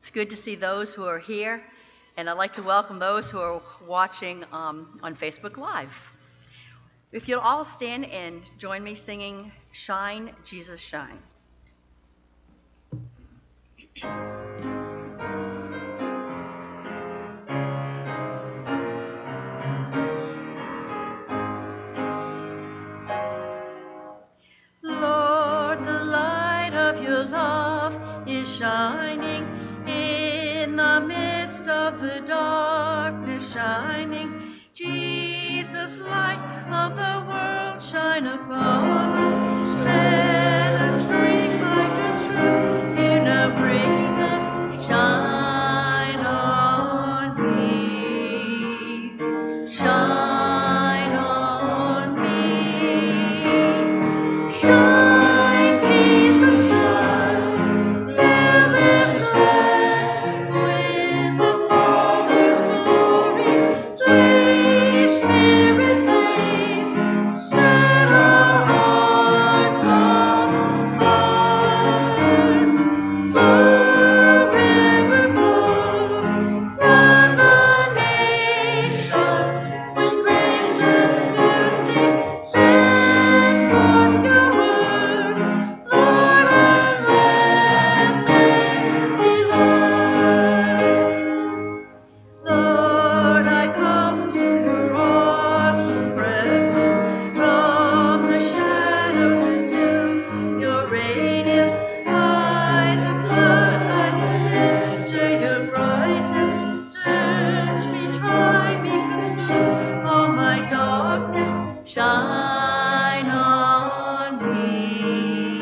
It's good to see those who are here, and I'd like to welcome those who are watching on Facebook Live. If you'll all stand and join me singing Shine, Jesus Shine. Lord, the light of your love is shining in the midst of the darkness, shining. Jesus, light of the world, shine upon us. Set us free by your truth. You now bring us. Shine on me. Shine on me. Shine, Jesus, shine. Fill this land with the Father's glory. Blaze, Spirit, blaze. Set our hearts on fire. Flow, river, flow. Flood the nation with grace and mercy. Send forth your word, Lord, and let there be light. Lord, I come to your awesome presence, from the shadows into your radiance. By the blood I enter your brightness. Search me, try me, consume all my darkness. Shine on me.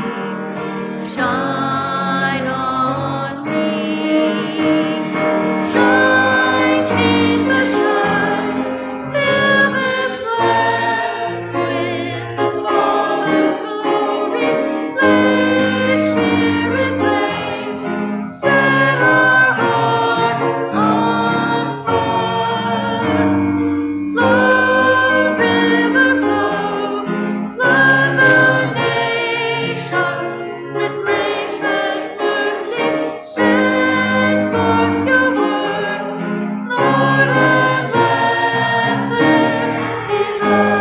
Shine on me. Shine, Jesus, shine. Fill this land with the Father's glory. Blaze, Spirit, blaze. Set our hearts on fire. Flow, river, flow. Flood the nations with grace and mercy. Send forth your word, Lord, and let there be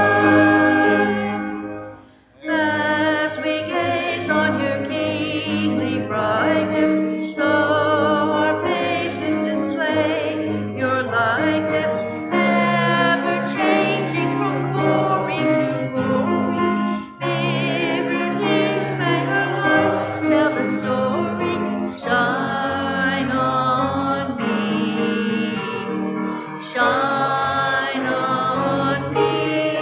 light. As we gaze on your kingly brightness, so our faces display your likeness, ever changing from glory to glory. Mirrored here, may our lives tell the story. Shine on me. Shine on me.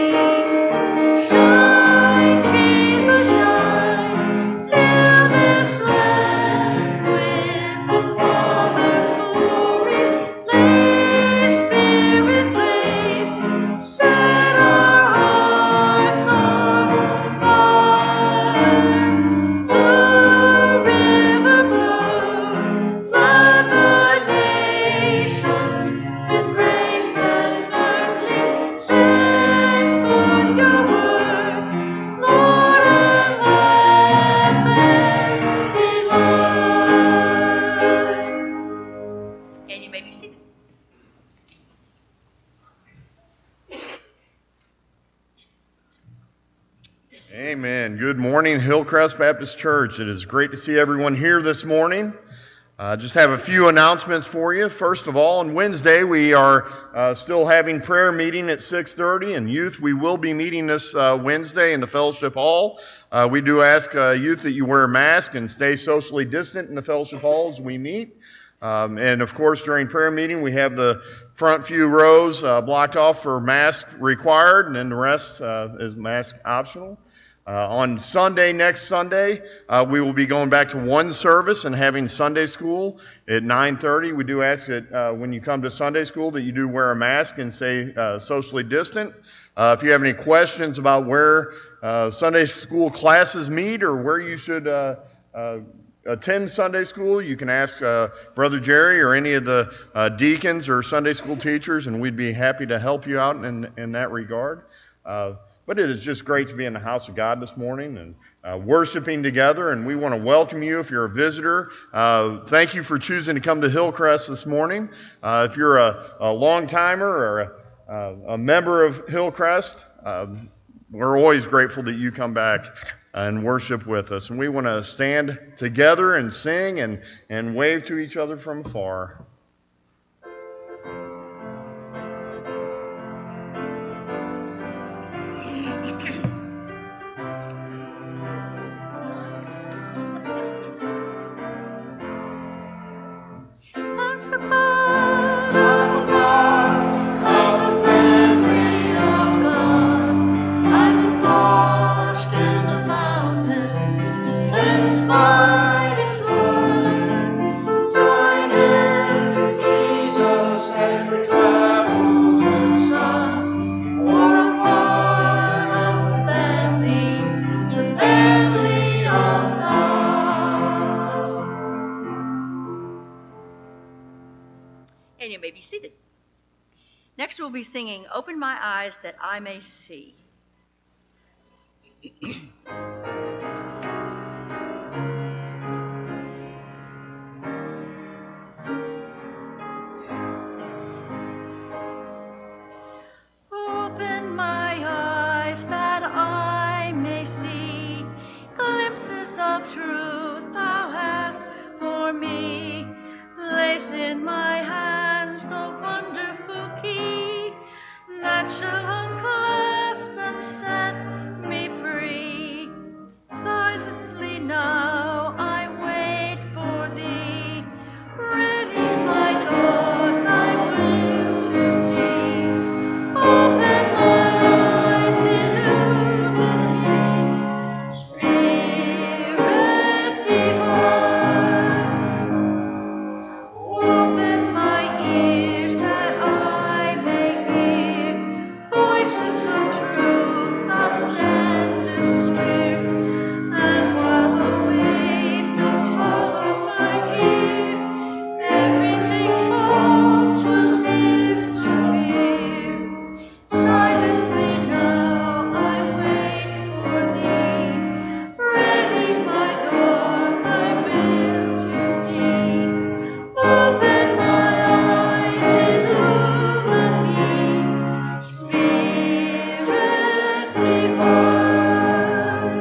Shine, Jesus, shine. Fill this land with the Father's glory. Blaze, Spirit, blaze. Set our hearts on fire. Flow, river, flow. Flood the nations with grace and mercy. Send forth your word, Lord, and let there be light. And you may be seated. Amen. Good morning, Hillcrest Baptist Church. It is great to see everyone here this morning. Just have a few announcements for you. First of all, on Wednesday, we are still having prayer meeting at 6:30, and youth, we will be meeting this Wednesday in the fellowship hall. We do ask youth that you wear a mask and stay socially distant in the fellowship hall as we meet. And of course, during prayer meeting, we have the front few rows blocked off for mask required, and then the rest is mask optional. On Sunday, next Sunday, we will be going back to one service and having Sunday school at 9:30. We do ask that when you come to Sunday school that you do wear a mask and stay socially distant. If you have any questions about where Sunday school classes meet or where you should attend Sunday school, you can ask Brother Jerry or any of the deacons or Sunday school teachers, and we'd be happy to help you out in that regard. But it is just great to be in the house of God this morning and worshiping together, and we want to welcome you if you're a visitor. Thank you for choosing to come to Hillcrest this morning. If you're a long-timer or a member of Hillcrest, we're always grateful that you come back and worship with us. And we want to stand together and sing and wave to each other from afar. And you may be seated. Next, we'll be singing Open My Eyes That I May See. Open my eyes that I may see glimpses of truth thou hast for me. Place in my hands the wonderful key that shall unclasp and set me free. Silently now I wait for thee, ready, my God, thy will to see. Open my eyes, illumine me, Spirit divine. Open my ears that I may hear voices of truth thou sendest clear. And while the wave notes fall on my ear, everything false will disappear. Silently now I wait for thee, ready, my God, thy will to see. Open my eyes, illumine me, Spirit divine.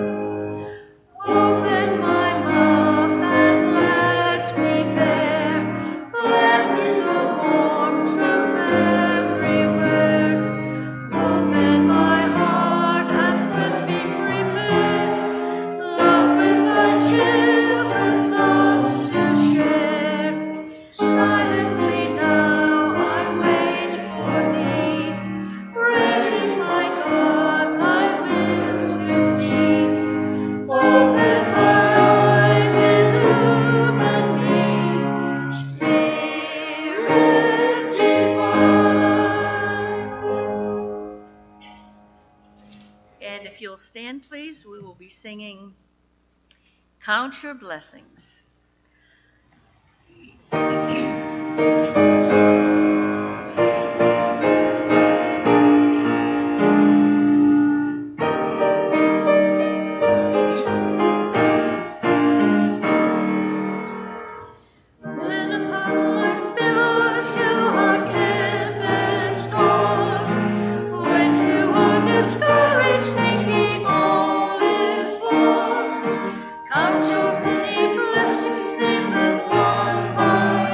Open my mouth and let me bear, let me the warm truth everywhere. Open my heart and let me prepare, love with thy children thus to share. Silently now I wait for thee, ready, my God, thy will to see. Open my eyes, illumine me, Spirit divine. And if you'll stand, please, we will be singing Count Your Blessings. When upon life's billows you are tempest tossed, when you are discouraged, thinking all is lost, count your many blessings, name them one by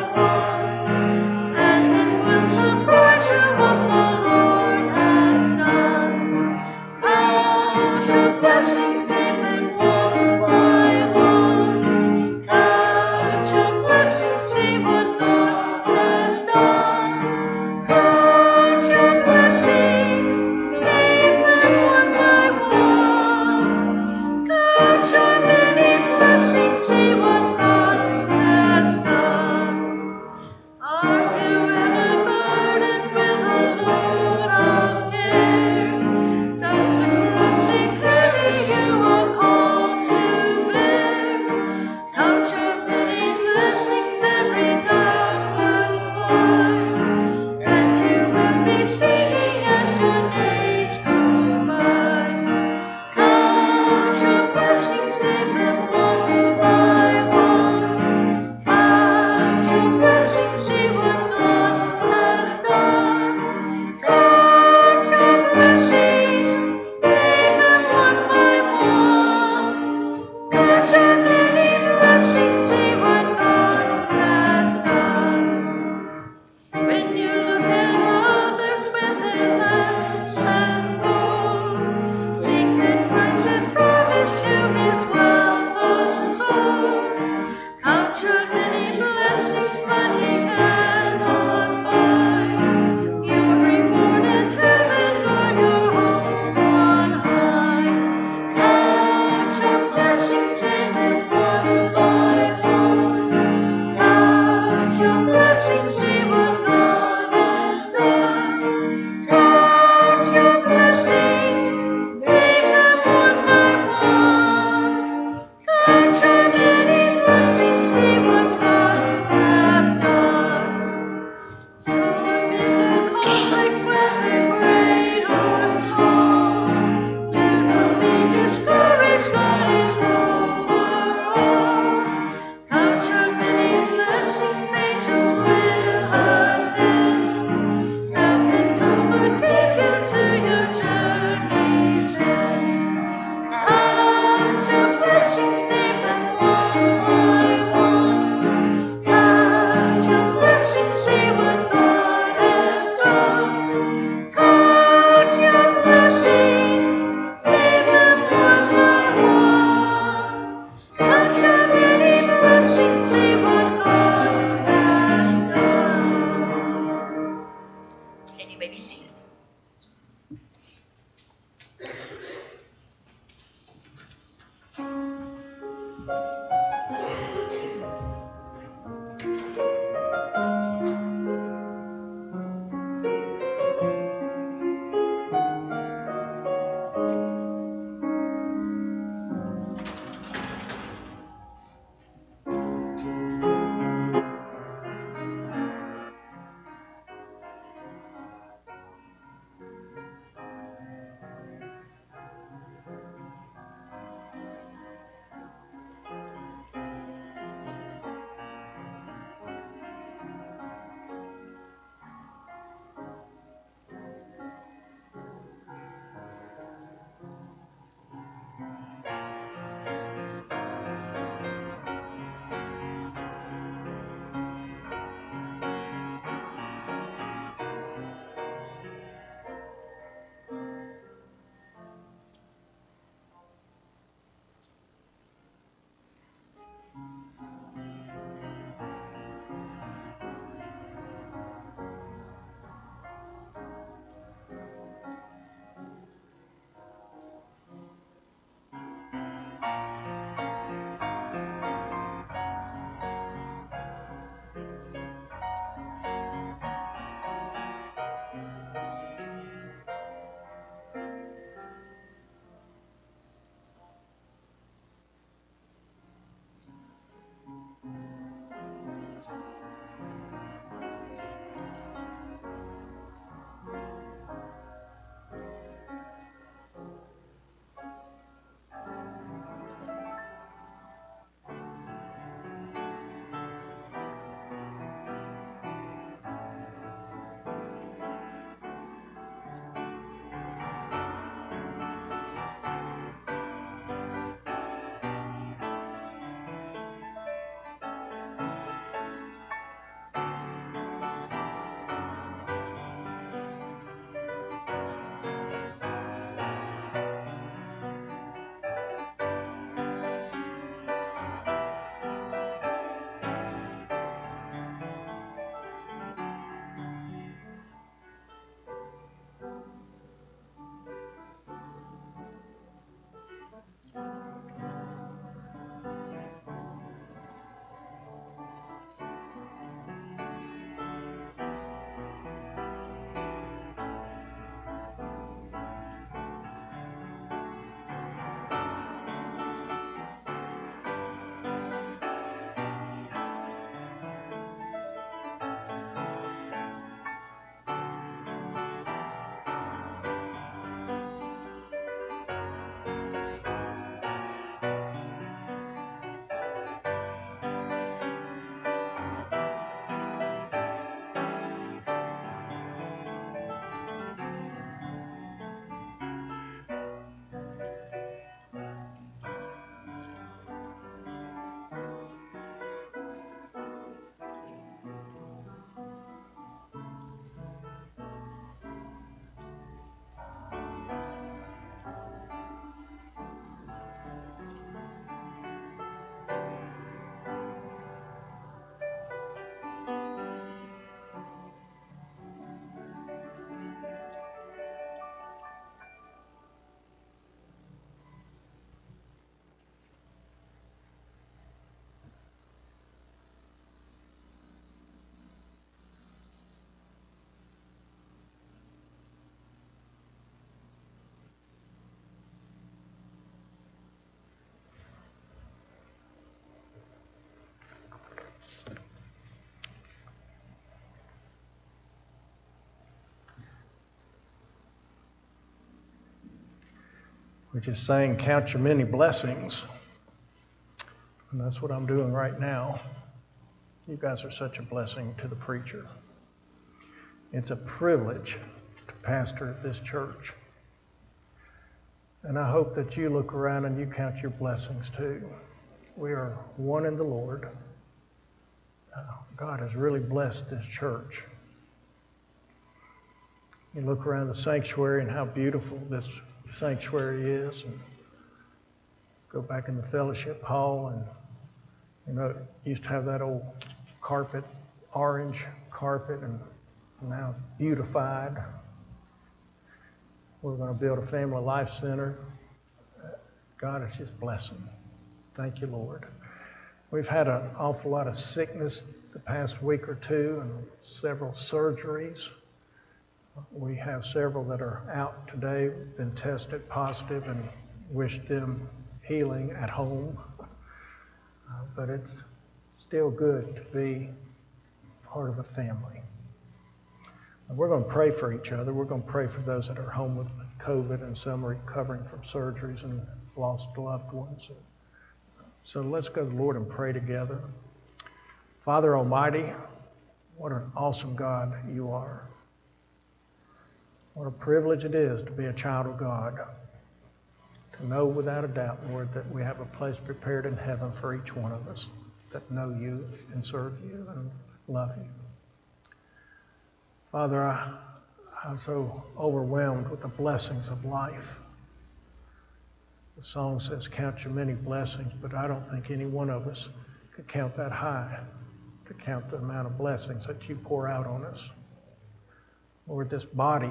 We just sang Count Your Many Blessings. And that's what I'm doing right now. You guys are such a blessing to the preacher. It's a privilege to pastor this church. And I hope that you look around and you count your blessings too. We are one in the Lord. God has really blessed this church. You look around the sanctuary and how beautiful this sanctuary is, and go back in the fellowship hall, and it used to have that old carpet, orange carpet, and now beautified. We're going to build a family life center. God is just blessing. Thank you, Lord. We've had an awful lot of sickness the past week or two and several surgeries. We have several that are out today, been tested positive, and wish them healing at home. But it's still good to be part of a family. And we're going to pray for each other. We're going to pray for those that are home with COVID, and some recovering from surgeries and lost loved ones. So let's go to the Lord and pray together. Father Almighty, what an awesome God you are. What a privilege it is to be a child of God. To know without a doubt, Lord, that we have a place prepared in heaven for each one of us that know you and serve you and love you. Father, I'm so overwhelmed with the blessings of life. The song says, count your many blessings, but I don't think any one of us could count that high, to count the amount of blessings that you pour out on us. Lord, this body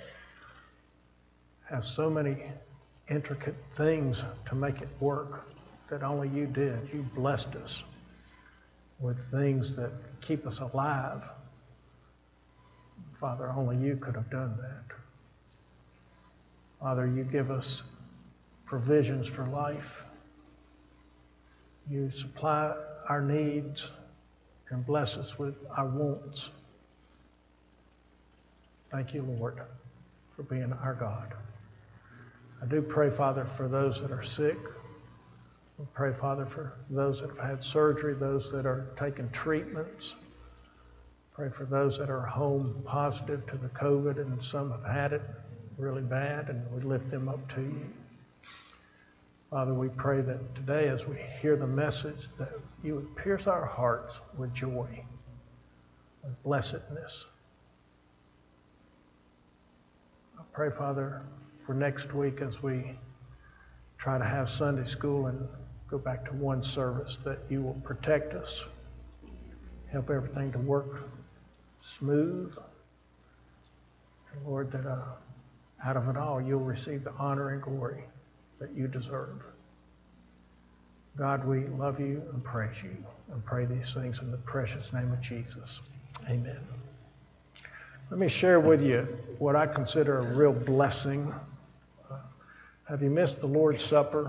has so many intricate things to make it work that only you did. You blessed us with things that keep us alive. Father, only you could have done that. Father, you give us provisions for life. You supply our needs and bless us with our wants. Thank you, Lord, for being our God. I do pray, Father, for those that are sick. We pray, Father, for those that have had surgery, those that are taking treatments. Pray for those that are home positive to the COVID, and some have had it really bad, and we lift them up to you. Father, we pray that today as we hear the message, that you would pierce our hearts with joy, with blessedness. I pray, Father, for next week as we try to have Sunday school and go back to one service, that you will protect us, help everything to work smooth. And Lord, that out of it all, you'll receive the honor and glory that you deserve. God, we love you and praise you, and pray these things in the precious name of Jesus. Amen. Let me share with you what I consider a real blessing. Have you missed the Lord's Supper?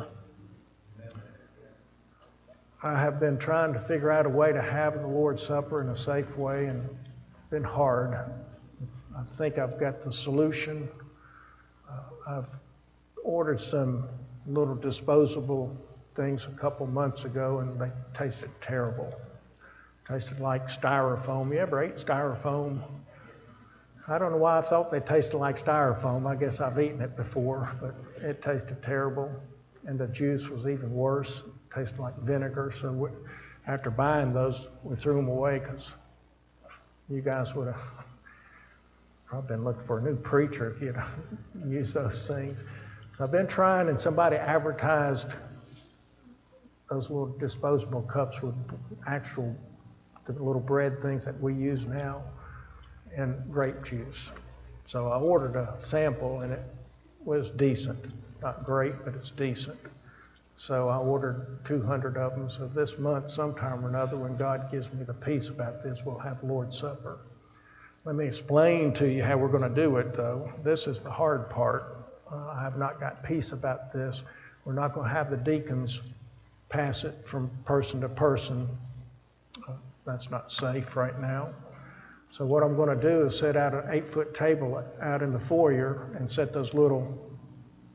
I have been trying to figure out a way to have the Lord's Supper in a safe way, and it's been hard. I think I've got the solution. I've ordered some little disposable things a couple months ago, and they tasted terrible. Tasted like styrofoam. You ever ate styrofoam? I don't know why I thought they tasted like styrofoam. I guess I've eaten it before, but it tasted terrible. And the juice was even worse. It tasted like vinegar. So after buying those, we threw them away because you guys would have probably been looking for a new preacher if you'd used those things. So I've been trying, and somebody advertised those little disposable cups with the little bread things that we use now, and grape juice. So I ordered a sample, and it was decent. Not great, but it's decent. So I ordered 200 of them. So this month, sometime or another, when God gives me the peace about this, we'll have Lord's Supper. Let me explain to you how we're going to do it, though. This is the hard part. I have not got peace about this. We're not going to have the deacons pass it from person to person. That's not safe right now. So what I'm going to do is set out an 8-foot table out in the foyer and set those little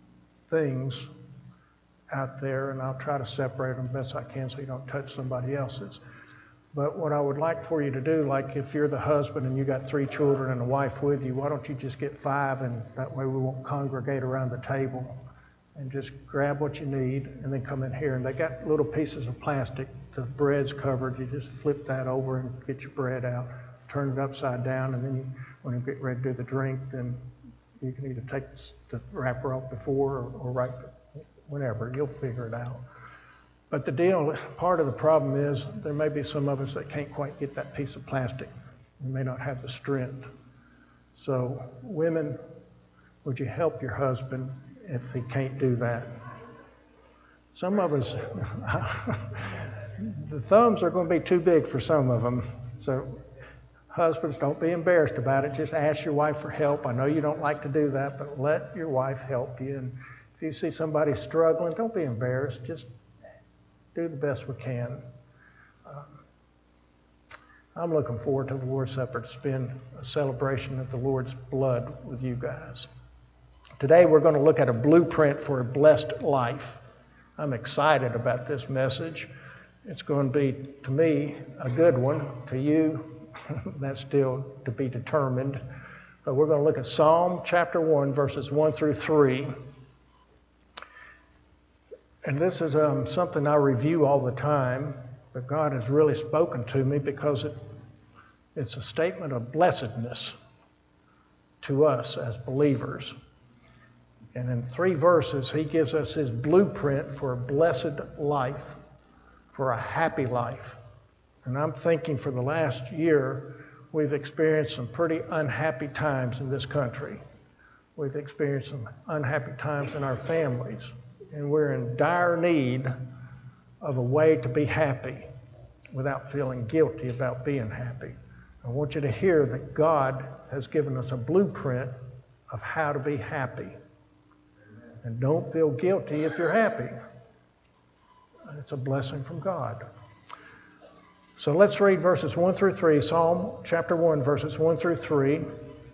things out there, and I'll try to separate them best I can so you don't touch somebody else's. But what I would like for you to do, like if you're the husband and you got 3 children and a wife with you, why don't you just get 5, and that way we won't congregate around the table, and just grab what you need and then come in here. And they got little pieces of plastic. The bread's covered. You just flip that over and get your bread out, turn it upside down, and then when you get ready to do the drink, then you can either take the wrapper off before or right whenever. You'll figure it out. But part of the problem is there may be some of us that can't quite get that piece of plastic. We may not have the strength. So women, would you help your husband if he can't do that? Some of us, the thumbs are going to be too big for some of them. So husbands, don't be embarrassed about it. Just ask your wife for help. I know you don't like to do that, but let your wife help you. And if you see somebody struggling, don't be embarrassed. Just do the best we can. I'm looking forward to the Lord's Supper. It's been a celebration of the Lord's blood with you guys. Today we're going to look at a blueprint for a blessed life. I'm excited about this message. It's going to be, to me, a good one. To you, that's still to be determined. But we're going to look at Psalm chapter 1, verses 1 through 3. And this is something I review all the time, but God has really spoken to me because it's a statement of blessedness to us as believers. And in 3 verses, he gives us his blueprint for a blessed life, for a happy life. And I'm thinking for the last year, we've experienced some pretty unhappy times in this country. We've experienced some unhappy times in our families. And we're in dire need of a way to be happy without feeling guilty about being happy. I want you to hear that God has given us a blueprint of how to be happy. And don't feel guilty if you're happy. It's a blessing from God. So let's read verses 1 through 3, Psalm chapter 1, verses 1 through 3.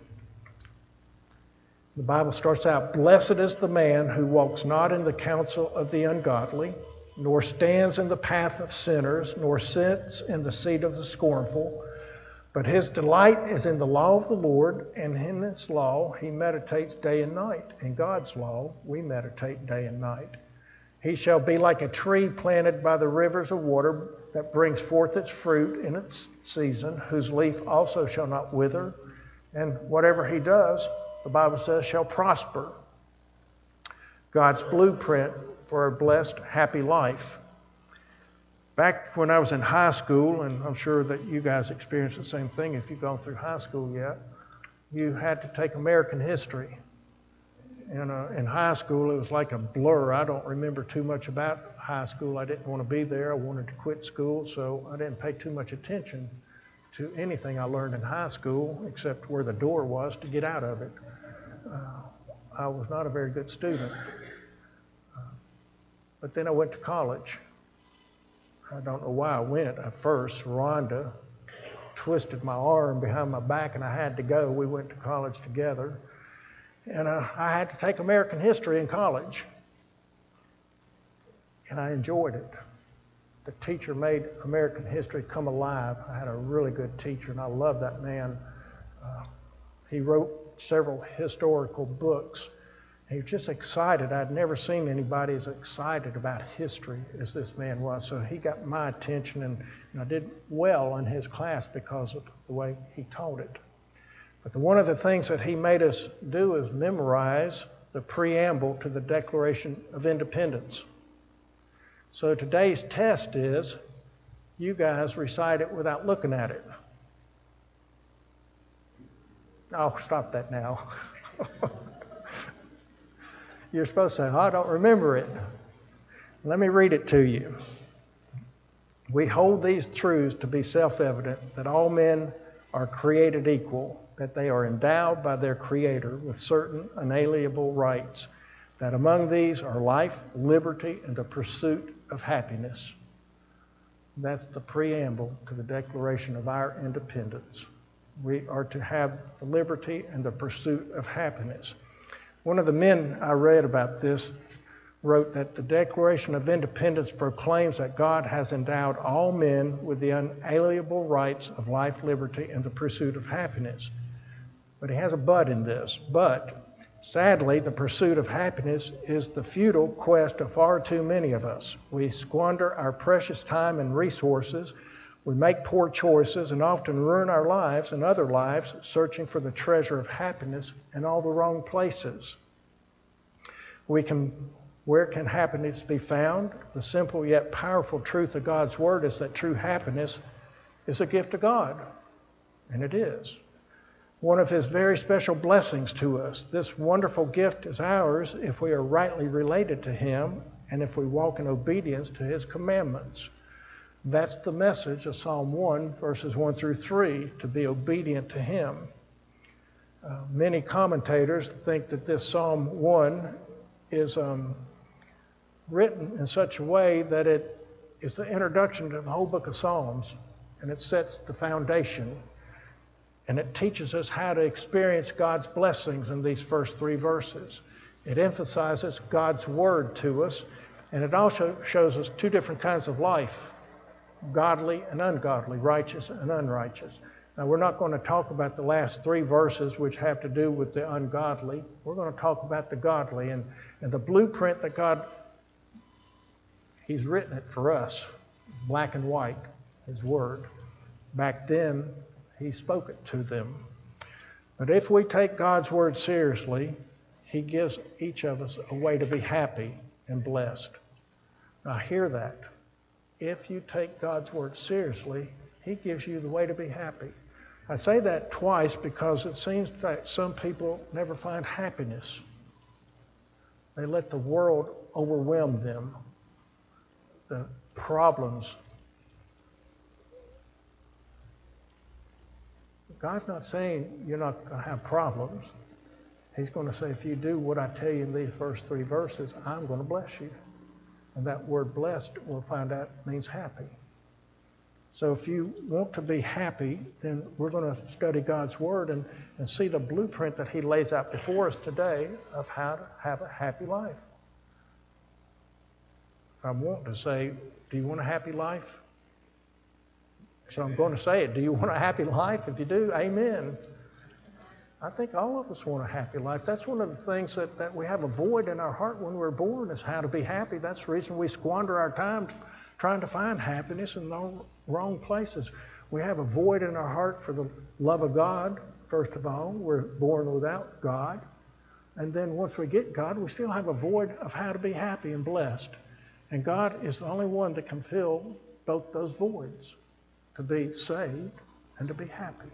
The Bible starts out, "Blessed is the man who walks not in the counsel of the ungodly, nor stands in the path of sinners, nor sits in the seat of the scornful. But his delight is in the law of the Lord, and in his law he meditates day and night." In God's law, we meditate day and night. "He shall be like a tree planted by the rivers of water that brings forth its fruit in its season, whose leaf also shall not wither, and whatever he does, the Bible says, shall prosper." God's blueprint for a blessed, happy life. Back when I was in high school, and I'm sure that you guys experienced the same thing if you've gone through high school yet, you had to take American history. And in high school, it was like a blur. I don't remember too much about high school. I didn't want to be there. I wanted to quit school, so I didn't pay too much attention to anything I learned in high school except where the door was to get out of it. I was not a very good student. But then I went to college. I don't know why I went at first. Rhonda twisted my arm behind my back and I had to go. We went to college together. And I had to take American history in college. And I enjoyed it. The teacher made American history come alive. I had a really good teacher and I love that man. He wrote several historical books. He was just excited. I'd never seen anybody as excited about history as this man was. So he got my attention, and I did well in his class because of the way he taught it. But one of the things that he made us do is memorize the preamble to the Declaration of Independence. So today's test is, you guys recite it without looking at it. I'll stop that now. You're supposed to say, "I don't remember it." Let me read it to you. "We hold these truths to be self-evident, that all men are created equal, that they are endowed by their Creator with certain unalienable rights, that among these are life, liberty, and the pursuit of happiness." That's the preamble to the Declaration of our independence. We are to have the liberty and the pursuit of happiness. One of the men I read about this wrote that the Declaration of Independence proclaims that God has endowed all men with the unalienable rights of life, liberty, and the pursuit of happiness. But he has a but in this. But, sadly, the pursuit of happiness is the futile quest of far too many of us. We squander our precious time and resources. We make poor choices and often ruin our lives and other lives searching for the treasure of happiness in all the wrong places. Where can happiness be found? The simple yet powerful truth of God's Word is that true happiness is a gift of God. And it is. One of His very special blessings to us. This wonderful gift is ours if we are rightly related to Him and if we walk in obedience to His commandments. That's the message of Psalm 1, verses 1 through 3, to be obedient to Him. Many commentators think that this Psalm 1 is written in such a way that it is the introduction to the whole book of Psalms, and it sets the foundation, and it teaches us how to experience God's blessings in these first 3 verses. It emphasizes God's Word to us, and it also shows us 2 different kinds of life, godly and ungodly, righteous and unrighteous. Now, we're not going to talk about the last 3 verses, which have to do with the ungodly. We're going to talk about the godly and the blueprint that God, He's written it for us, black and white, His Word. Back then, He spoke it to them. But if we take God's Word seriously, He gives each of us a way to be happy and blessed. Now, hear that. If you take God's Word seriously, He gives you the way to be happy. I say that twice because it seems that some people never find happiness. They let the world overwhelm them. The problems. God's not saying you're not going to have problems. He's going to say, if you do what I tell you in these first 3 verses, I'm going to bless you. And that word blessed, we'll find out, means happy. So if you want to be happy, then we're going to study God's Word and see the blueprint that He lays out before us today of how to have a happy life. I want to say, do you want a happy life? So I'm going to say it. Do you want a happy life? If you do, amen. I think all of us want a happy life. That's one of the things that we have a void in our heart when we're born, is how to be happy. That's the reason we squander our time trying to find happiness in the wrong places. We have a void in our heart for the love of God, first of all. We're born without God. And then once we get God, we still have a void of how to be happy and blessed. And God is the only one that can fill both those voids, to be saved and to be happy.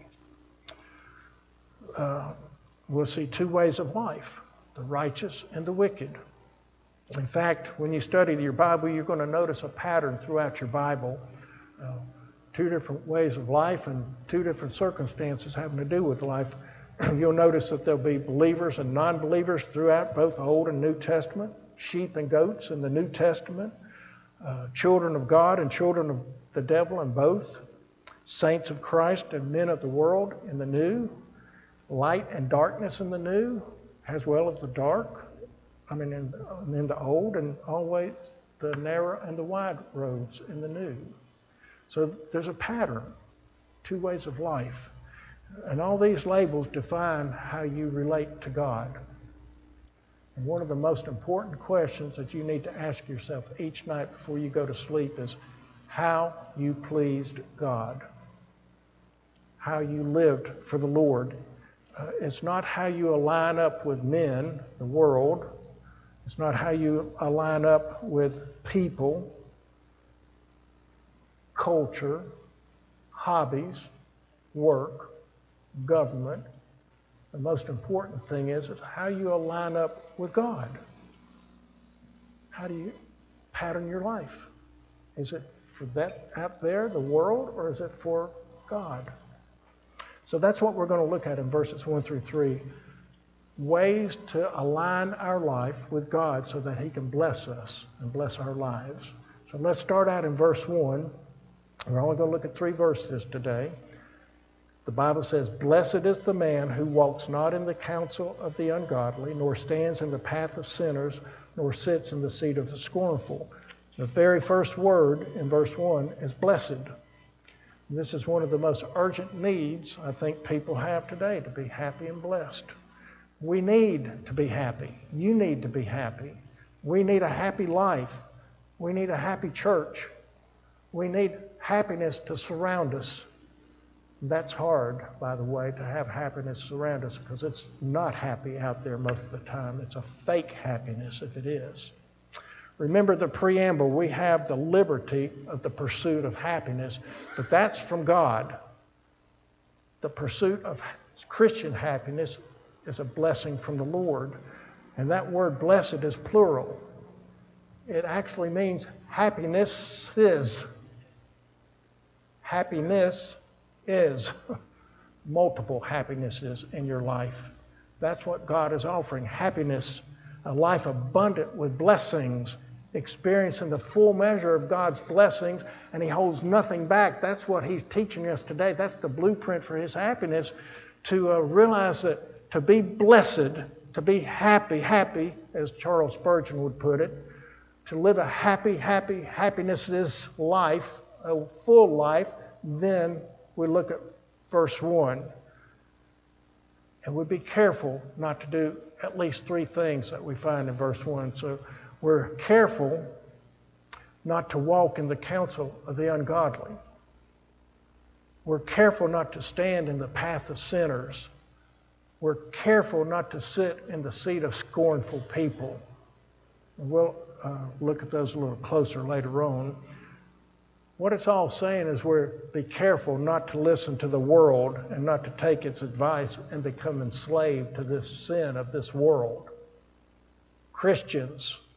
We'll see 2 ways of life, the righteous and the wicked. In fact, when you study your Bible, you're going to notice a pattern throughout your Bible. 2 different ways of life and 2 different circumstances having to do with life. You'll notice that there'll be believers and non-believers throughout both the Old and New Testament, sheep and goats in the New Testament, children of God and children of the devil in both, saints of Christ and men of the world in the New, light and darkness in the New, as well as the dark, in the Old, and always the narrow and the wide roads in the New. So there's a pattern, 2 ways of life. And all these labels define how you relate to God. And one of the most important questions that you need to ask yourself each night before you go to sleep is how you pleased God, how you lived for the Lord. It's not how you align up with men, the world. It's not how you align up with people, culture, hobbies, work, government. The most important thing is how you align up with God. How do you pattern your life? Is it for that out there, the world, or is it for God? So that's what we're going to look at in verses 1 through 3. Ways to align our life with God so that He can bless us and bless our lives. So let's start out in verse 1. We're only going to look at 3 verses today. The Bible says, "Blessed is the man who walks not in the counsel of the ungodly, nor stands in the path of sinners, nor sits in the seat of the scornful." The very first word in verse 1 is blessed. This is one of the most urgent needs I think people have today, to be happy and blessed. We need to be happy. You need to be happy. We need a happy life. We need a happy church. We need happiness to surround us. That's hard, by the way, to have happiness surround us, because it's not happy out there most of the time. It's a fake happiness if it is. Remember the preamble, we have the liberty of the pursuit of happiness, but that's from God. The pursuit of Christian happiness is a blessing from the Lord. And that word blessed is plural. It actually means happiness is. Happiness is multiple happinesses in your life. That's what God is offering, happiness, a life abundant with blessings, experiencing the full measure of God's blessings, and He holds nothing back. That's what He's teaching us today. That's the blueprint for His happiness, to realize that to be blessed, to be happy, as Charles Spurgeon would put it, to live a happiness is life, a full life. Then we look at verse 1, and we be careful not to do at least three things that we find in verse 1. So we're careful not to walk in the counsel of the ungodly. We're careful not to stand in the path of sinners. We're careful not to sit in the seat of scornful people. And we'll look at those a little closer later on. What it's all saying is be careful not to listen to the world and not to take its advice and become enslaved to this sin of this world. Christians,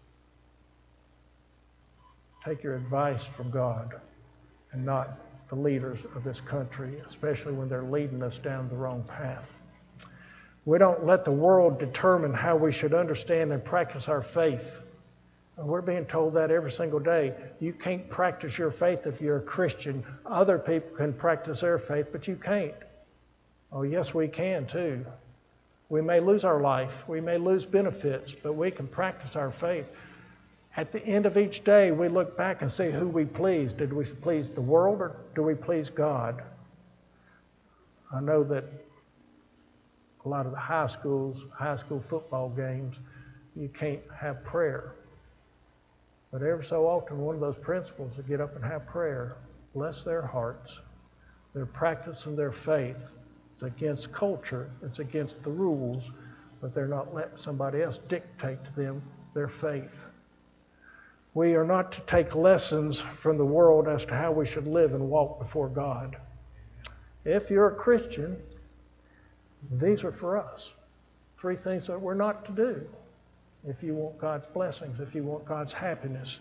take your advice from God and not the leaders of this country, especially when they're leading us down the wrong path. We don't let the world determine how we should understand and practice our faith. We're being told that every single day. You can't practice your faith if you're a Christian. Other people can practice their faith, but you can't. Oh, yes, we can too. We may lose our life. We may lose benefits, but we can practice our faith. At the end of each day, we look back and see who we pleased. Did we please the world, or do we please God? I know that a lot of the high school football games, you can't have prayer. But every so often, one of those principals will get up and have prayer. Bless their hearts. They're practicing their faith. It's against culture. It's against the rules. But they're not letting somebody else dictate to them their faith. We are not to take lessons from the world as to how we should live and walk before God. If you're a Christian, these are for us. Three things that we're not to do. If you want God's blessings, if you want God's happiness.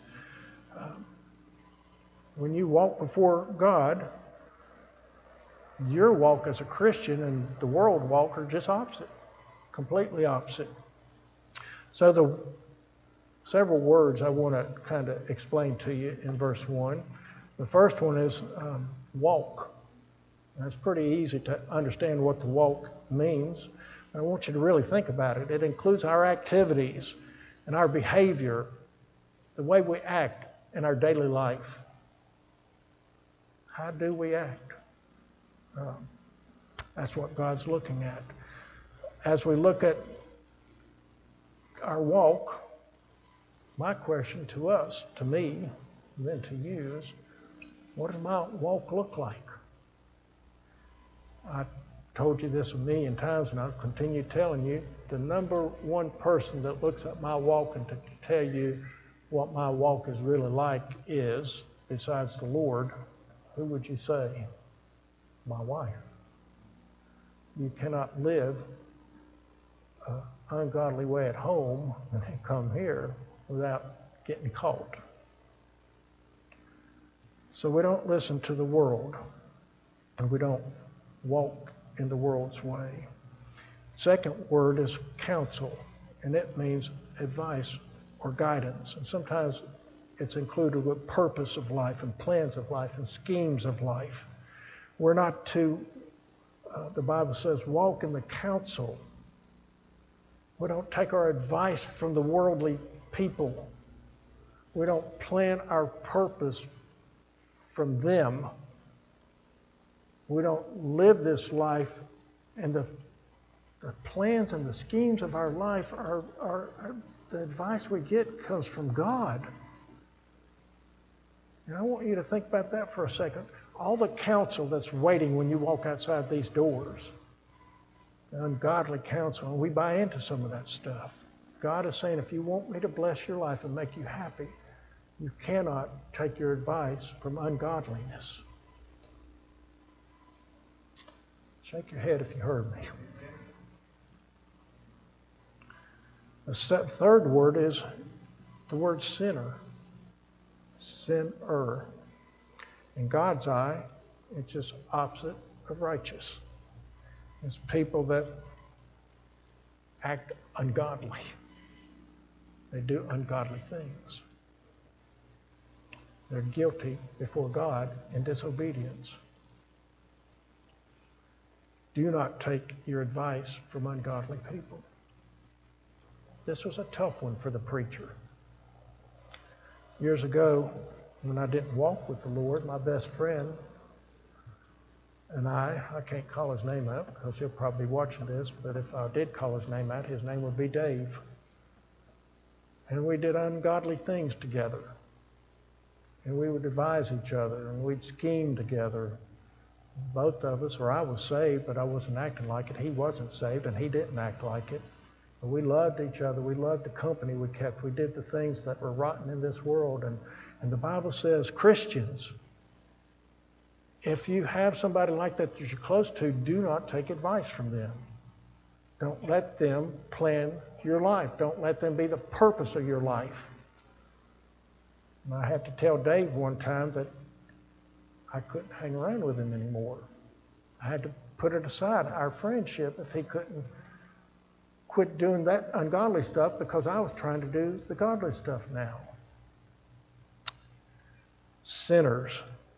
When you walk before God, your walk as a Christian and the world walk are just opposite, completely opposite. So the several words I want to kind of explain to you in verse 1. The first one is walk. And it's pretty easy to understand what the walk means. I want you to really think about it. It includes our activities and our behavior, the way we act in our daily life. How do we act? That's what God's looking at. As we look at our walk, my question to us, to me, and then to you is, what does my walk look like? I told you this a million times, and I'll continue telling you. The number one person that looks at my walk and to tell you what my walk is really like is, besides the Lord, who would you say? My wife. You cannot live an ungodly way at home and then come here without getting caught. So we don't listen to the world, and we don't walk in the world's way. The second word is counsel, and it means advice or guidance. And sometimes it's included with purpose of life and plans of life and schemes of life. We're not to The Bible says, walk in the counsel. We don't take our advice from the worldly people. We don't plan our purpose from them. We don't live this life, and the plans and the schemes of our life are the advice we get comes from God. And I want you to think about that for a second. All the counsel that's waiting when you walk outside these doors, the ungodly counsel, and we buy into some of that stuff. God is saying, if you want me to bless your life and make you happy, you cannot take your advice from ungodliness. Shake your head if you heard me. The third word is the word sinner. Sinner. In God's eye, it's just opposite of righteous. It's people that act ungodly. They do ungodly things. They're guilty before God in disobedience. Do not take your advice from ungodly people. This was a tough one for the preacher. Years ago, when I didn't walk with the Lord, my best friend and I can't call his name out because he'll probably be watching this, but if I did call his name out, his name would be Dave. And we did ungodly things together. And we would advise each other, and we'd scheme together. Both of us, or I was saved, but I wasn't acting like it. He wasn't saved, and he didn't act like it. But we loved each other. We loved the company we kept. We did the things that were rotten in this world. And the Bible says, Christians, if you have somebody like that you're close to, do not take advice from them. Don't let them plan your life. Don't let them be the purpose of your life. And I had to tell Dave one time that I couldn't hang around with him anymore. I had to put it aside, our friendship, if he couldn't quit doing that ungodly stuff because I was trying to do the godly stuff now. Sinners.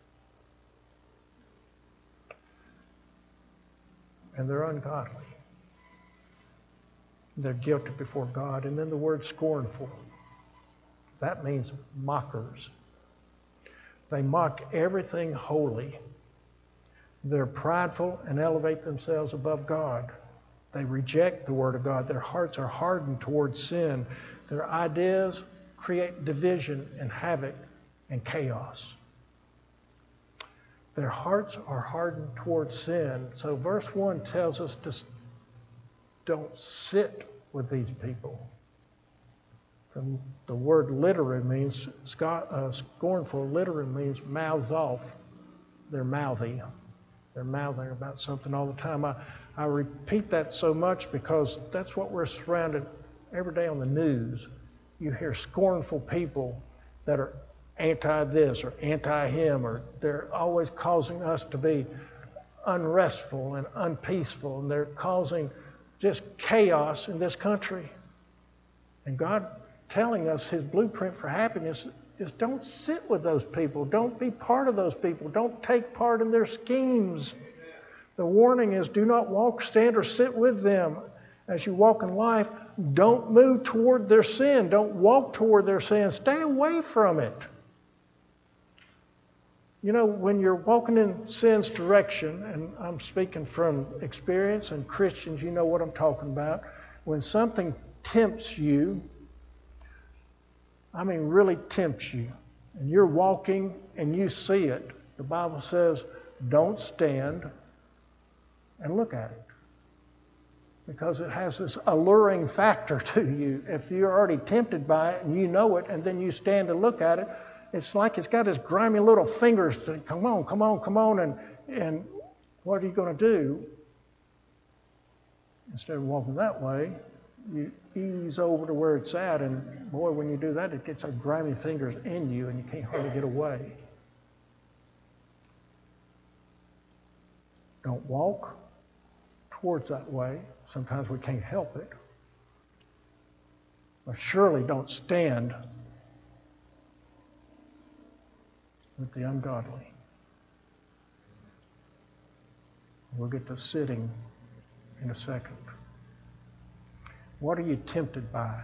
And they're ungodly. They're guilty before God. And then the word scornful. That means mockers. They mock everything holy. They're prideful and elevate themselves above God. They reject the Word of God. Their hearts are hardened towards sin. Their ideas create division and havoc and chaos. Their hearts are hardened towards sin. So verse 1 tells us to don't sit with these people. From the word literally means, scornful literally means mouths off. They're mouthy. They're mouthing about something all the time. I repeat that so much because that's what we're surrounded every day on the news. You hear scornful people that are anti-this or anti-him, or they're always causing us to be unrestful and unpeaceful, and they're causing just chaos in this country. And God telling us His blueprint for happiness is don't sit with those people. Don't be part of those people. Don't take part in their schemes. The warning is do not walk, stand, or sit with them. As you walk in life, don't move toward their sin. Don't walk toward their sin. Stay away from it. You know, when you're walking in sin's direction, and I'm speaking from experience, and Christians, you know what I'm talking about. When something tempts you, I mean really tempts you, and you're walking and you see it, the Bible says, don't stand and look at it. Because it has this alluring factor to you. If you're already tempted by it and you know it, and then you stand and look at it, it's like it's got its grimy little fingers to come on, come on, come on, and what are you going to do? Instead of walking that way, you ease over to where it's at, and boy, when you do that, it gets our grimy fingers in you, and you can't hardly get away. Don't walk towards that way. Sometimes we can't help it. But surely don't stand with the ungodly. We'll get to sitting in a second. What are you tempted by?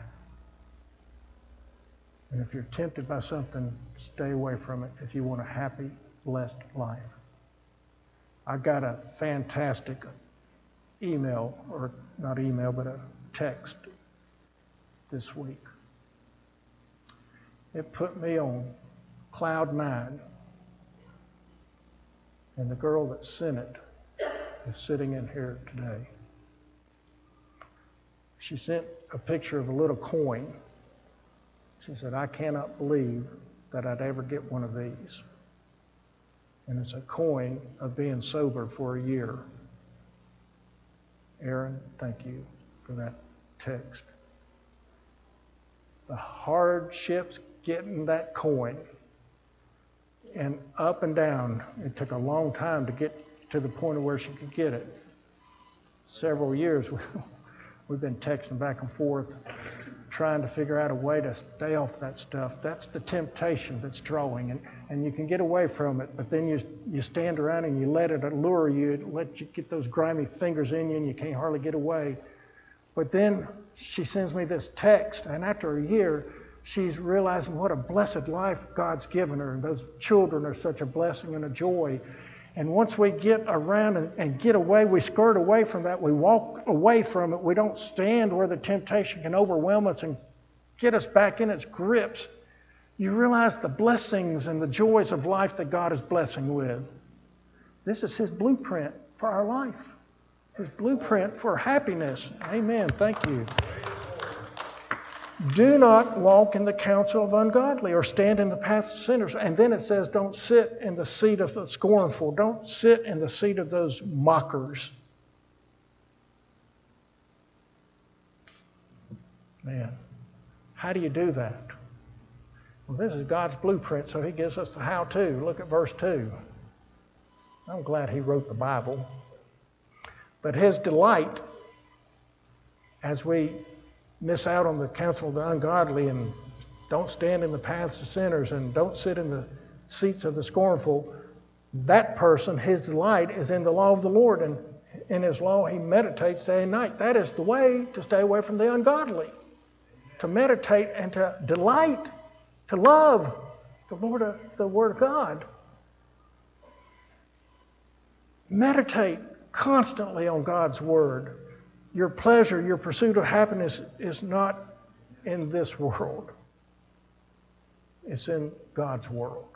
And if you're tempted by something, stay away from it if you want a happy, blessed life. I got a fantastic email, or not email, but a text this week. It put me on cloud 9. And the girl that sent it is sitting in here today. She sent a picture of a little coin. She said, I cannot believe that I'd ever get one of these. And it's a coin of being sober for a year. Aaron, thank you for that text. The hardships getting that coin, and up and down, it took a long time to get to the point of where she could get it. Several years, we've been texting back and forth, trying to figure out a way to stay off that stuff. That's the temptation that's drawing, and you can get away from it, but then you stand around and you let it allure you, let you get those grimy fingers in you, and you can't hardly get away. But then she sends me this text, and after a year, she's realizing what a blessed life God's given her, and those children are such a blessing and a joy. And once we get around and get away, we skirt away from that, we walk away from it, we don't stand where the temptation can overwhelm us and get us back in its grips. You realize the blessings and the joys of life that God is blessing with. This is His blueprint for our life. His blueprint for happiness. Amen. Thank you. Do not walk in the counsel of ungodly or stand in the path of sinners. And then it says, don't sit in the seat of the scornful. Don't sit in the seat of those mockers. Man, how do you do that? Well, this is God's blueprint, so He gives us the how-to. Look at verse 2. I'm glad He wrote the Bible. But His delight, as we miss out on the counsel of the ungodly and don't stand in the paths of sinners and don't sit in the seats of the scornful, that person, his delight is in the law of the Lord, and in His law he meditates day and night. That is the way to stay away from the ungodly. To meditate and to delight, to love the Word of God. Meditate constantly on God's Word. Your pleasure, your pursuit of happiness is not in this world. It's in God's world.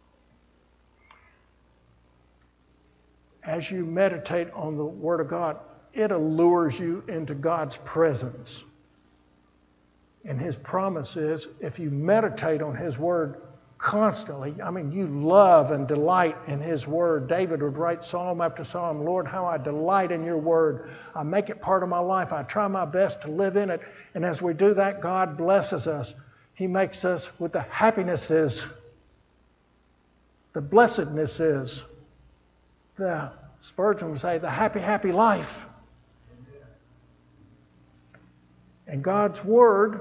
As you meditate on the Word of God, it allures you into God's presence. And His promise is, if you meditate on His Word constantly, you love and delight in His Word. David would write psalm after psalm, Lord, how I delight in Your Word. I make it part of my life. I try my best to live in it. And as we do that, God blesses us. He makes us with the happinesses, the blessednesses, the Spurgeon would say, the happy, happy life. And God's Word,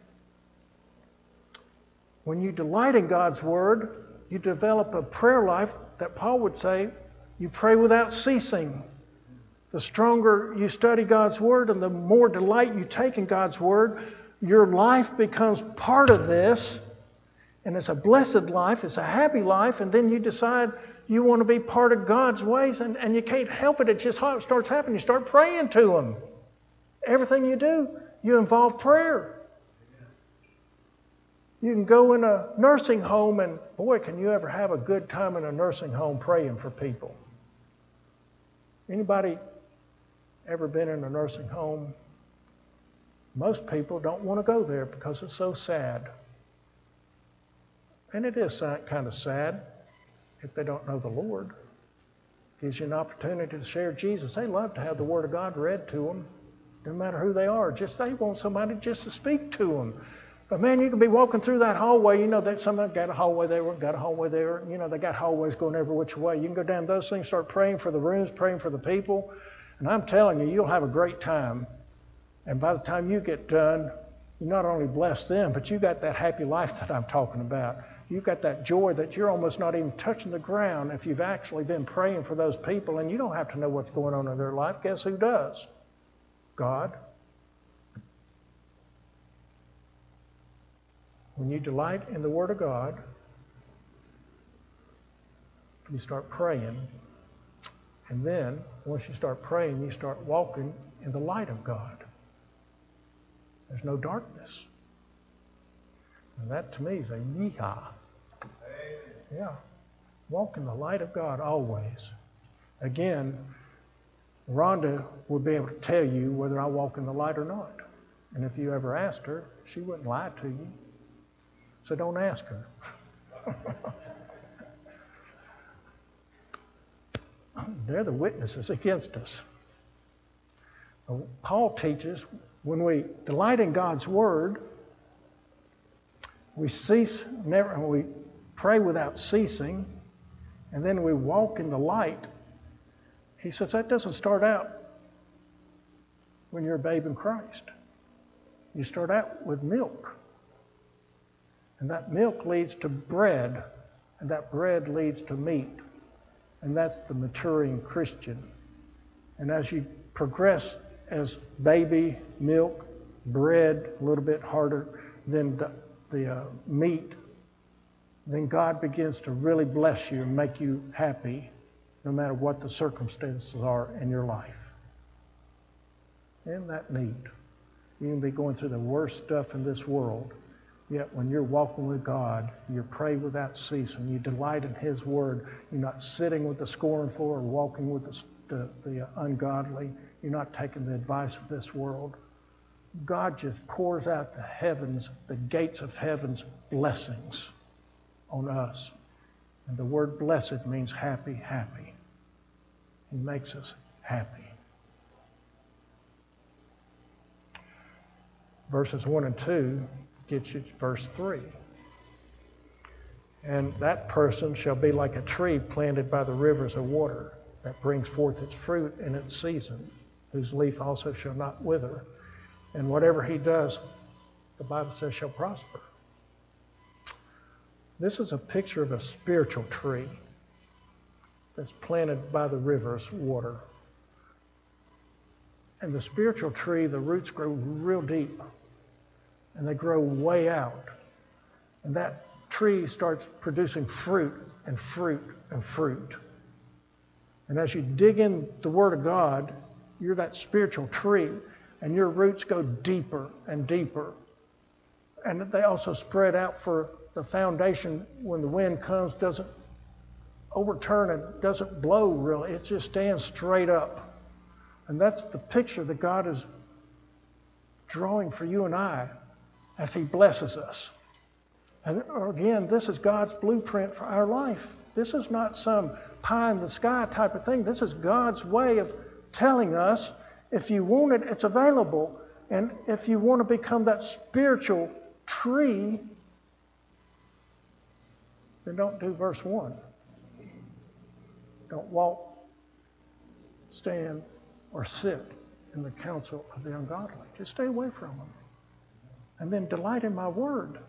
when you delight in God's Word, you develop a prayer life that Paul would say, you pray without ceasing. The stronger you study God's Word and the more delight you take in God's Word, your life becomes part of this. And it's a blessed life, it's a happy life, and then you decide you want to be part of God's ways, and you can't help it. It just starts happening. You start praying to Him. Everything you do, you involve prayer. You can go in a nursing home, and boy, can you ever have a good time in a nursing home praying for people. Anybody ever been in a nursing home? Most people don't want to go there because it's so sad. And it is kind of sad if they don't know the Lord. Gives you an opportunity to share Jesus. They love to have the Word of God read to them. No matter who they are. Just they want somebody just to speak to them. But man, you can be walking through that hallway. You know that somebody got a hallway there, got a hallway there. You know, they got hallways going every which way. You can go down those things, start praying for the rooms, praying for the people. And I'm telling you, you'll have a great time. And by the time you get done, you not only bless them, but you got that happy life that I'm talking about. You've got that joy that you're almost not even touching the ground if you've actually been praying for those people, and you don't have to know what's going on in their life. Guess who does? God. When you delight in the Word of God, you start praying, and then once you start praying, you start walking in the light of God. There's no darkness. And that to me is a yeehaw. Yeah. Walk in the light of God always. Again, Rhonda would be able to tell you whether I walk in the light or not. And if you ever asked her, she wouldn't lie to you. So don't ask her. They're the witnesses against us. Paul teaches when we delight in God's Word, we pray without ceasing, and then we walk in the light. He says that doesn't start out when you're a babe in Christ. You start out with milk. And that milk leads to bread, and that bread leads to meat. And that's the maturing Christian. And as you progress as baby, milk, bread, a little bit harder than the meat, then God begins to really bless you and make you happy no matter what the circumstances are in your life. Isn't that neat? You can be going through the worst stuff in this world, yet when you're walking with God, you pray without ceasing, you delight in His Word, you're not sitting with the scornful or walking with the ungodly, you're not taking the advice of this world. God just pours out the heavens, the gates of heaven's blessings on us. And the word blessed means happy, happy. He makes us happy. Verses 1 and 2 gets you to verse 3. And that person shall be like a tree planted by the rivers of water that brings forth its fruit in its season, whose leaf also shall not wither. And whatever he does, the Bible says, shall prosper. This is a picture of a spiritual tree that's planted by the river's water. And the spiritual tree, the roots grow real deep, and they grow way out. And that tree starts producing fruit and fruit and fruit. And as you dig in the Word of God, you're that spiritual tree, and your roots go deeper and deeper. And they also spread out for the foundation when the wind comes, doesn't overturn and doesn't blow really. It just stands straight up. And that's the picture that God is drawing for you and I as He blesses us. And again, this is God's blueprint for our life. This is not some pie in the sky type of thing. This is God's way of telling us, if you want it, it's available. And if you want to become that spiritual tree, then don't do verse 1. Don't walk, stand, or sit in the counsel of the ungodly. Just stay away from them. And then delight in my word.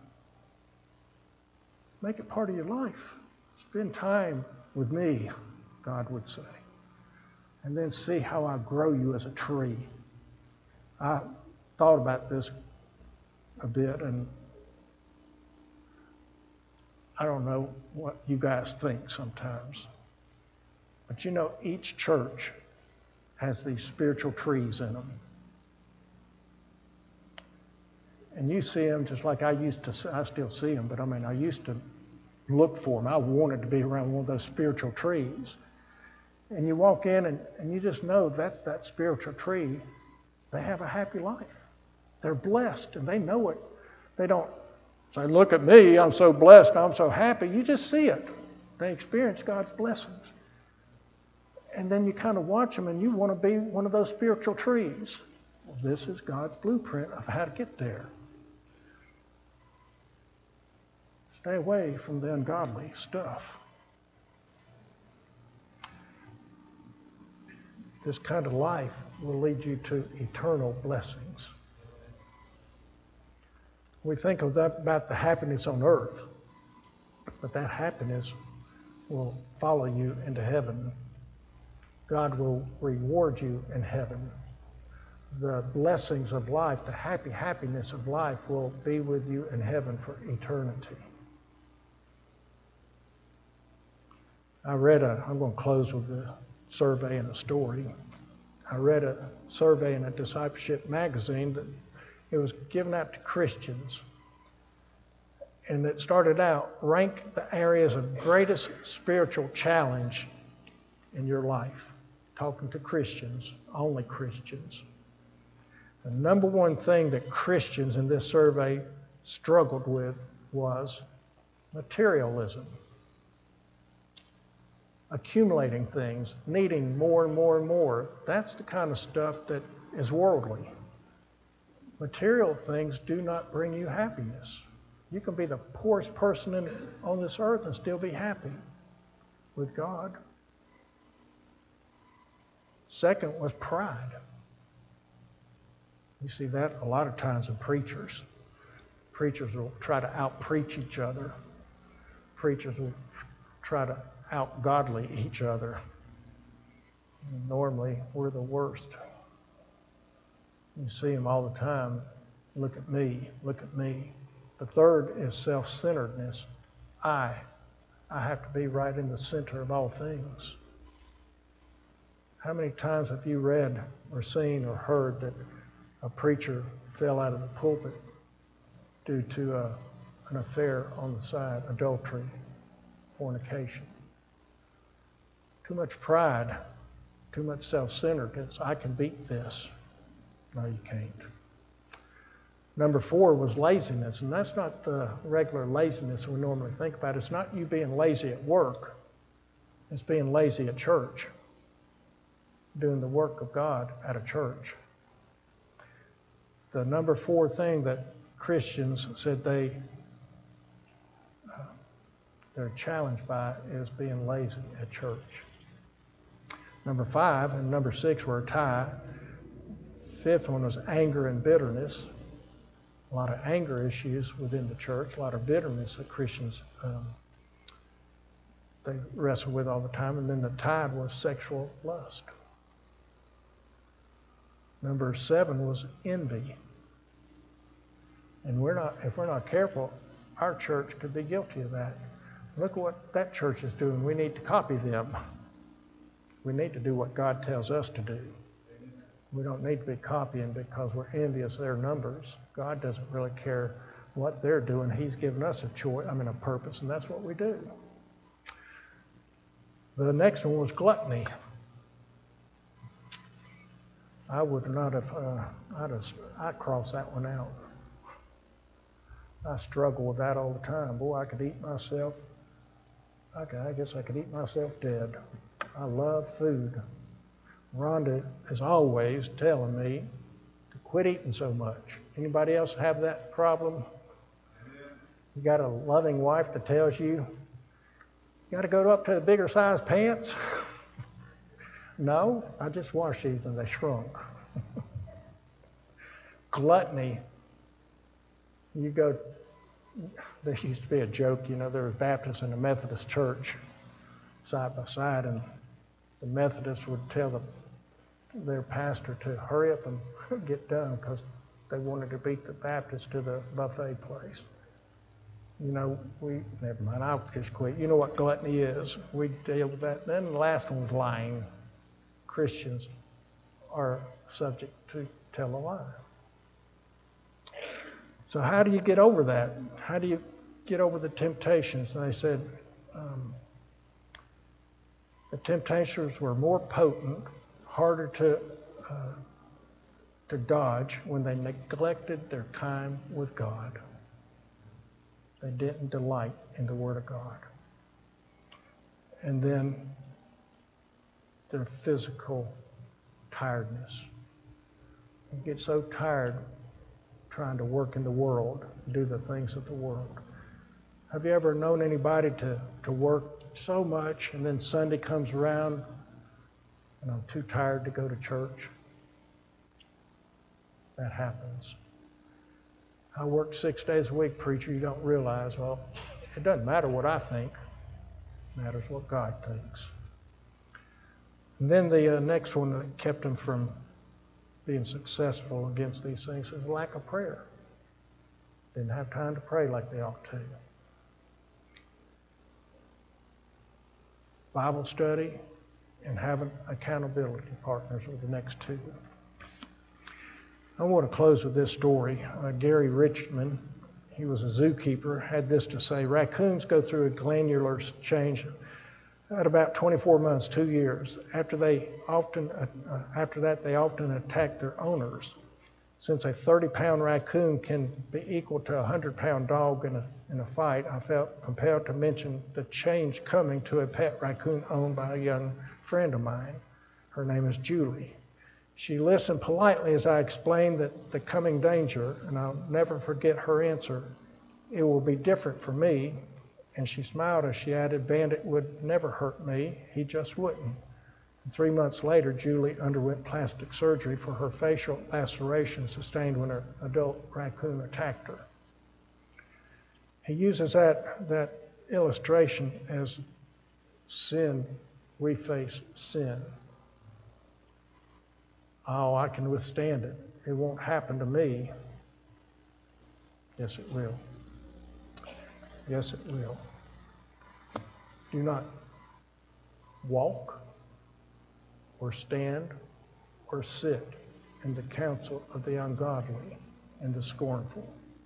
Make it part of your life. Spend time with me, God would say. And then see how I grow you as a tree. I thought about this a bit, and I don't know what you guys think sometimes. But you know, each church has these spiritual trees in them. And you see them just like I used to. I still see them, but I used to look for them. I wanted to be around one of those spiritual trees. And you walk in and you just know that's that spiritual tree. They have a happy life. They're blessed and they know it. They don't say, look at me, I'm so blessed, I'm so happy. You just see it. They experience God's blessings. And then you kind of watch them and you want to be one of those spiritual trees. Well, this is God's blueprint of how to get there. Stay away from the ungodly stuff. This kind of life will lead you to eternal blessings. We think of that about the happiness on earth. but that happiness will follow you into heaven. God will reward you in heaven. The blessings of life, the happiness of life will be with you in heaven for eternity. I'm going to close with a survey and a story. I read a survey in a discipleship magazine that it was given out to Christians. And it started out, rank the areas of greatest spiritual challenge in your life. Talking to Christians, only Christians. The number one thing that Christians in this survey struggled with was materialism. Accumulating things, needing more and more and more. That's the kind of stuff that is worldly. Material things do not bring you happiness. You can be the poorest person on this earth and still be happy with God. Second was pride. You see that a lot of times in preachers. Preachers will try to out-preach each other. Preachers will try to out-godly each other. And normally, we're the worst. You see them all the time. Look at me, look at me. The third is self-centeredness. I have to be right in the center of all things. How many times have you read or seen or heard that a preacher fell out of the pulpit due to an affair on the side, adultery, fornication? Too much pride, too much self-centeredness. I can beat this. No, you can't. Number 4 was laziness, and that's not the regular laziness we normally think about. It's not you being lazy at work. It's being lazy at church, doing the work of God at a church. The number 4 thing that Christians said they're challenged by is being lazy at church. Number 5 and number 6 were a tie. 5th one was anger and bitterness. A lot of anger issues within the church, a lot of bitterness that Christians they wrestle with all the time. And then the tide was sexual lust. Number 7 was envy. And if we're not careful, our church could be guilty of that. Look at what that church is doing. We need to copy them. We need to do what God tells us to do. We don't need to be copying because we're envious of their numbers. God doesn't really care what they're doing. He's given us a purpose, and that's what we do. The next one was gluttony. I would not have, I crossed that one out. I struggle with that all the time. Boy, I could eat myself, I guess I could eat myself dead. I love food. Rhonda is always telling me to quit eating so much. Anybody else have that problem? You got a loving wife that tells you, you got to go up to the bigger size pants? No, I just washed these and they shrunk. Gluttony. There used to be a joke, there was Baptists in the Methodist church side by side, and the Methodists would tell their pastor to hurry up and get done because they wanted to beat the Baptists to the buffet place. Never mind, I'll just quit. You know what gluttony is. We deal with that. Then the last one was lying. Christians are subject to tell a lie. So how do you get over that? How do you get over the temptations? And they said the temptations were more potent, harder to dodge when they neglected their time with God. They didn't delight in the Word of God. And then their physical tiredness. You get so tired trying to work in the world, do the things of the world. Have you ever known anybody to work so much and then Sunday comes around and I'm too tired to go to church? That happens. I work 6 days a week, preacher. You don't realize, well, It doesn't matter what I think. It matters what God thinks. And then the next one that kept him from being successful against these things is lack of prayer. Didn't have time to pray like they ought to. Bible study and having accountability partners are the next two. I want to close with this story. Gary Richmond, he was a zookeeper, had this to say: raccoons go through a glandular change at about 24 months, 2 years. After that, they often attack their owners. Since a 30-pound raccoon can be equal to a 100-pound dog in a fight, I felt compelled to mention the change coming to a pet raccoon owned by a young friend of mine. Her name is Julie. She listened politely as I explained the coming danger, and I'll never forget her answer: "It will be different for me." And she smiled as she added, "Bandit would never hurt me, he just wouldn't." And 3 months later, Julie underwent plastic surgery for her facial laceration sustained when her adult raccoon attacked her. He uses that illustration as sin. We face sin. Oh, I can withstand it. It won't happen to me. Yes, it will. Yes, it will. Do not walk or stand or sit in the counsel of the ungodly and the scornful.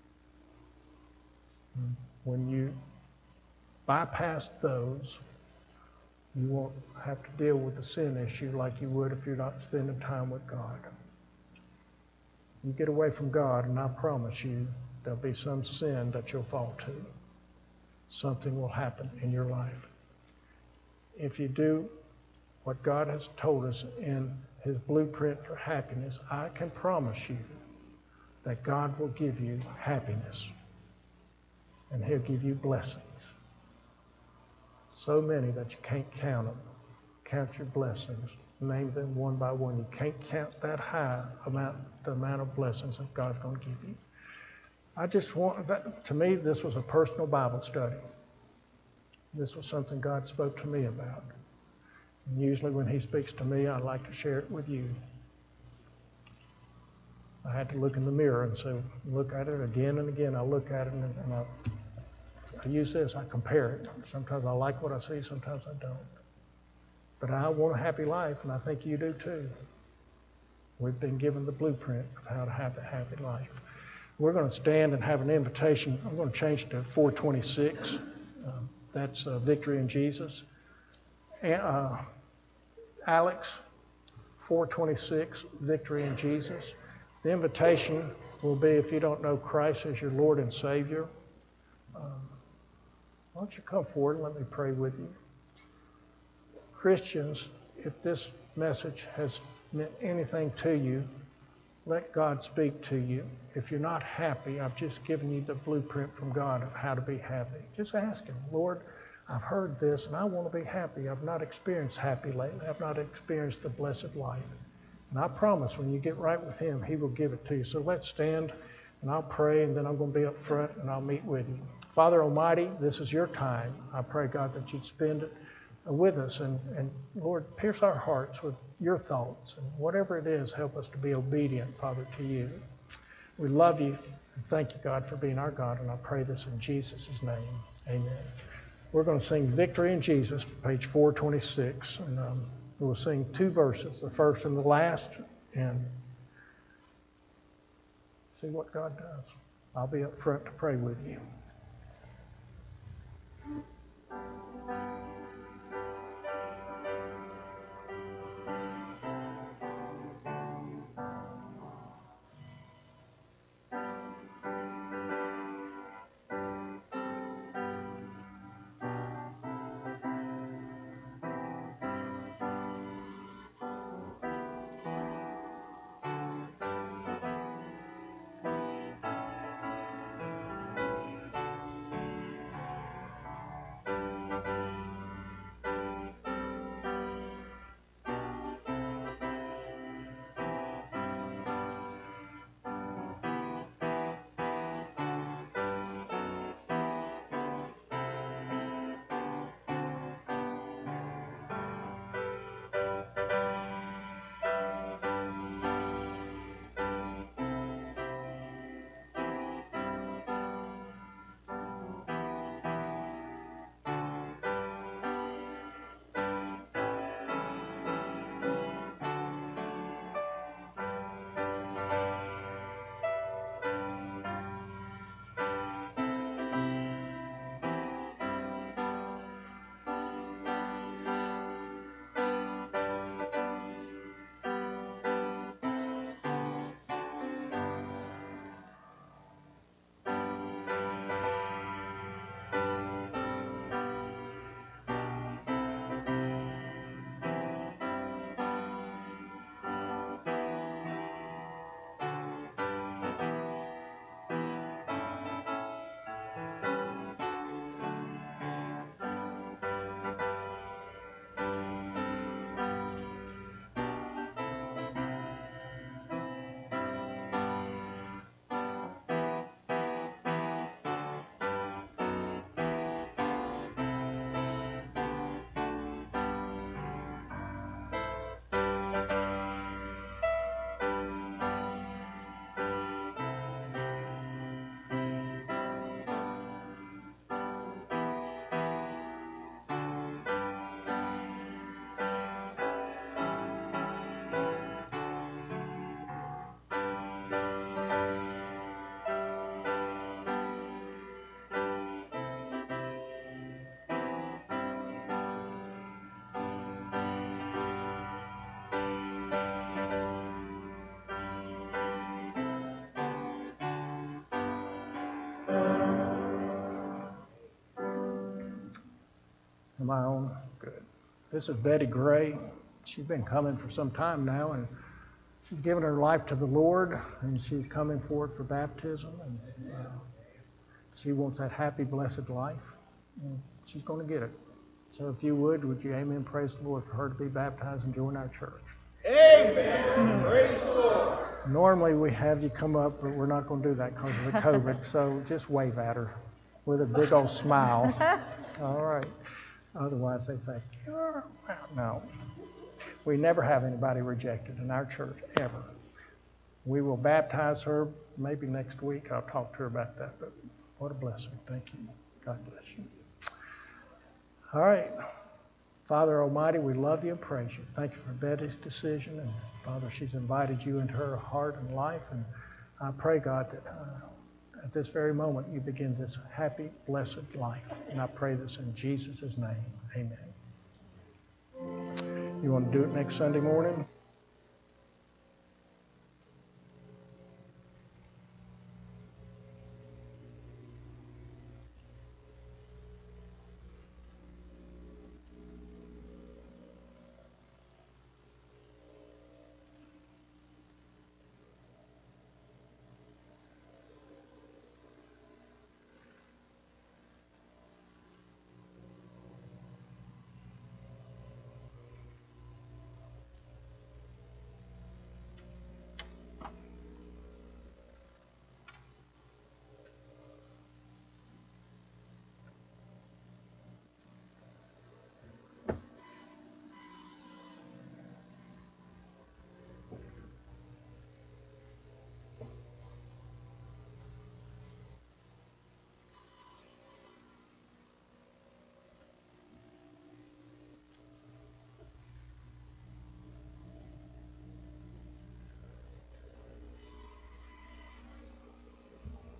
When you bypass those, you won't have to deal with the sin issue like you would if you're not spending time with God. You get away from God, and I promise you, there'll be some sin that you'll fall to. Something will happen in your life. If you do what God has told us in His blueprint for happiness, I can promise you that God will give you happiness, and He'll give you blessings. So many that you can't count them. Count your blessings. Name them one by one. You can't count that high the amount of blessings that God's going to give you. I just want, to me, this was a personal Bible study. This was something God spoke to me about. And usually when He speaks to me, I like to share it with you. I had to look in the mirror and say, look at it again and again. I look at it and I use this, I compare it. Sometimes I like what I see, sometimes I don't. But I want a happy life, and I think you do too. We've been given the blueprint of how to have a happy life. We're going to stand and have an invitation. I'm going to change to 426. That's Victory in Jesus. Alex, 426, Victory in Jesus. The invitation will be, if you don't know Christ as your Lord and Savior, why don't you come forward and let me pray with you. Christians, if this message has meant anything to you, let God speak to you. If you're not happy, I've just given you the blueprint from God of how to be happy. Just ask Him, Lord, I've heard this and I want to be happy. I've not experienced happy lately. I've not experienced the blessed life. And I promise when you get right with Him, He will give it to you. So let's stand and I'll pray, and then I'm going to be up front and I'll meet with you. Father Almighty, this is your time. I pray, God, that you'd spend it with us, and Lord, pierce our hearts with your thoughts, and whatever it is, help us to be obedient, Father, to you. We love you, and thank you, God, for being our God, and I pray this in Jesus' name. Amen. We're going to sing Victory in Jesus, page 426, and we'll sing 2 verses, the first and the last, and see what God does. I'll be up front to pray with you. Am I on? Good. This is Betty Gray. She's been coming for some time now, and she's given her life to the Lord, and she's coming forward for baptism, and she wants that happy, blessed life, and she's going to get it. So if you would you amen, praise the Lord for her to be baptized and join our church. Amen. Praise the Lord. Normally we have you come up, but we're not going to do that because of the COVID, so just wave at her with a big old smile. All right. Otherwise they say, no. We never have anybody rejected in our church, ever. We will baptize her maybe next week. I'll talk to her about that, but what a blessing. Thank you. God bless you. All right. Father Almighty, we love you and praise you. Thank you for Betty's decision. And Father, she's invited you into her heart and life. And I pray, God, that at this very moment you begin this happy, blessed life. And I pray this in Jesus' name. Amen. You want to do it next Sunday morning?